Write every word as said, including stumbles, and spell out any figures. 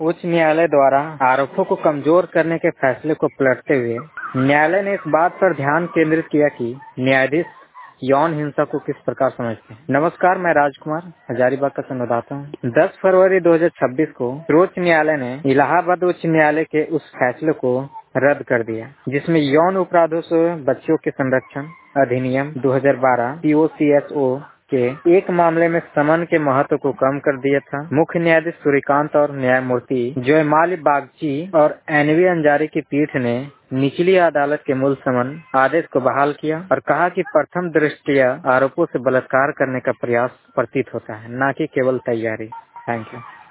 उच्च न्यायालय द्वारा आरोपों को कमजोर करने के फैसले को पलटते हुए न्यायालय ने इस बात पर ध्यान केंद्रित किया कि न्यायाधीश यौन हिंसा को किस प्रकार समझते हैं। नमस्कार, मैं राजकुमार हजारीबाग का संवाददाता हूँ। दस फरवरी दो हज़ार छब्बीस को सर्वोच्च न्यायालय ने इलाहाबाद उच्च न्यायालय के उस फैसले को रद्द कर दिया जिसमें यौन अपराधों से बच्चों के संरक्षण अधिनियम दो हज़ार बारह P O C S O के एक मामले में समन के महत्व को कम कर दिया था। मुख्य न्यायाधीश सूर्यकांत और न्यायमूर्ति जयमाली बागची और एनवी अंजारी की पीठ ने निचली अदालत के मूल समन आदेश को बहाल किया और कहा कि प्रथम दृष्टया आरोपों से बलात्कार करने का प्रयास प्रतीत होता है, न कि केवल तैयारी। Thank you.